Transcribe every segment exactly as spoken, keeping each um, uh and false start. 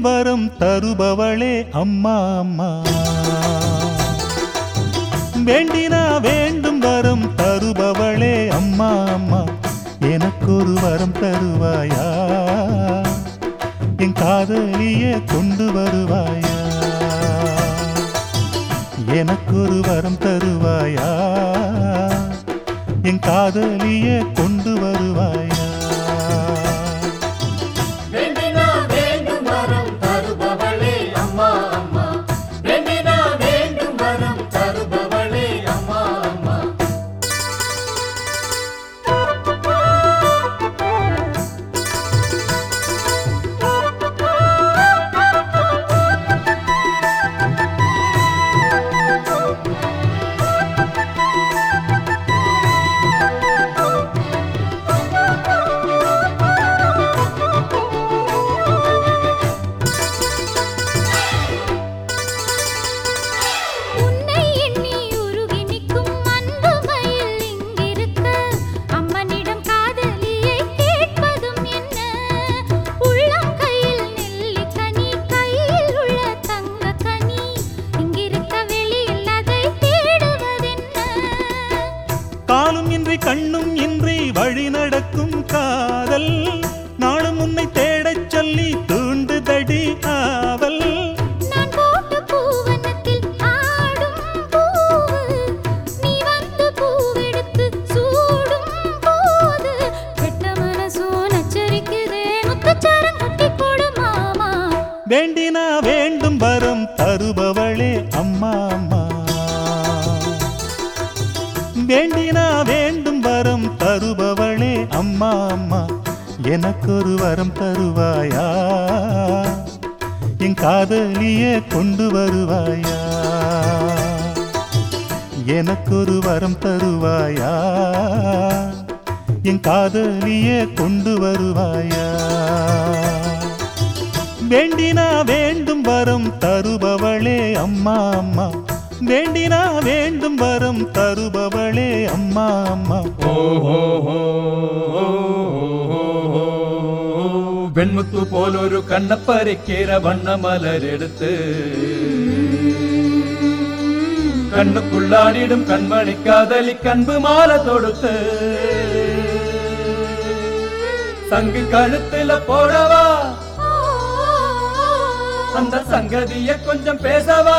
வரம் தருபவளே அம்மா அம்மா. வேண்டினா வேண்டும் வரம் தருபவளே அம்மா அம்மா. எனக்கொரு வரம் தருவாயா, என் காதலியே கொண்டு வருவாயா. எனக்கொரு வரம் தருவாயா, என் காதலியே கொண்டு வருவாயா. காலும் இன்றி கண்ணும் இன்றி வழி நடக்கும் காதல், நாளும் உன்னை தேடச் சொல்லி தூண்டுதடி ஆவல். நான் போட்ட பூவனத்தில் ஆடும் பூவு, நீ வந்து பூவெடுத்து சூடும் போது கெட்ட மனசோ நச்சரிக்குதே, முத்துச்சாரம் கட்டி கொடு மாமா. வேண்டினா வேண்டும் வரம் தருபவளே அம்மா அம்மா. வேண்டினா வேண்டும் வரம் தருபவளே அம்மா அம்மா. எனக்கொரு வரம் தருவாயா, என் காதலியே கொண்டு வருவாயா. எனக்கொரு வரம் தருவாயா, என் காதலியே கொண்டு வருவாயா. வேண்டினா வேண்டும் வரம் தருபவளே அம்மா அம்மா. வேண்டினா வேண்டும் வரம் தருபவளே அம்மா அம்மா. വെൺമുത്തു പോലൊരു കണ്ണപ്പരക്കേര വണ്ണമലരെടുത്ത് കണ്ണുക്കുള്ളാടിടും കൺമണിക്കാതലി കൺപ് മാല തൊടുത്ത് சங்கு கழுத்துல போடவா, அந்த சங்கதிய கொஞ்சம் பேசவா.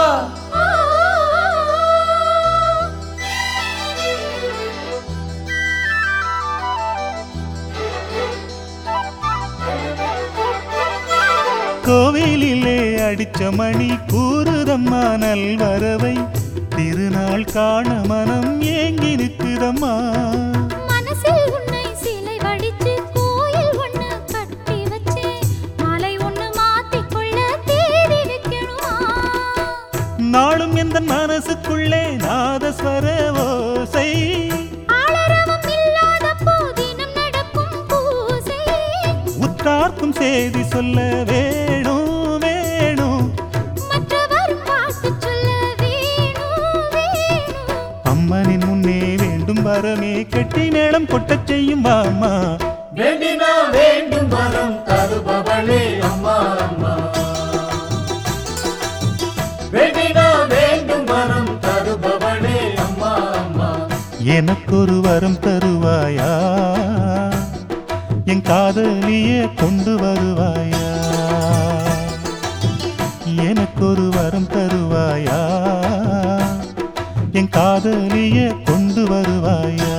கோவிலிலே அடிச்ச மணி கூறுதம்மா நல்வரவை, திருநாள் காண மனம் ஏங்கி நிற்குதம்மா. மனசில் உன்னை சிலை வடிச்சு கோயில் ஒண்ணு கட்டி வச்சே, மாலை ஒண்ணு மாத்திக்கொள்ள தேடி வைக்கணுமா. நாளும் எந்த மனசுக்குள்ளே நாதஸ்வர ஓசை, ஆளரவம் இல்லாத போதினம் நடக்கும் பூசை. உற்றார்க்கும் செய்தி சொல்ல வேணும் வேணும், மற்றவர் பாட்டு சொல்ல வேணும் வேணும். அம்மனின் முன்னே வேண்டும் வரமே கெட்டி மேளம் கொட்டச் செய்யும் வாமா. வேண்டினா வேண்டும் வரம் தருபவளே அம்மா அம்மா. வேண்டினா வேண்டும் வரம் தருபவளே அம்மா அம்மா. எனக்கொரு வரம் தருவாயா, என் காதலியே கொண்டு வருவாயா. எனக்கொரு வரம் தருவாயா, என் காதலியே கொண்டு வருவாயா.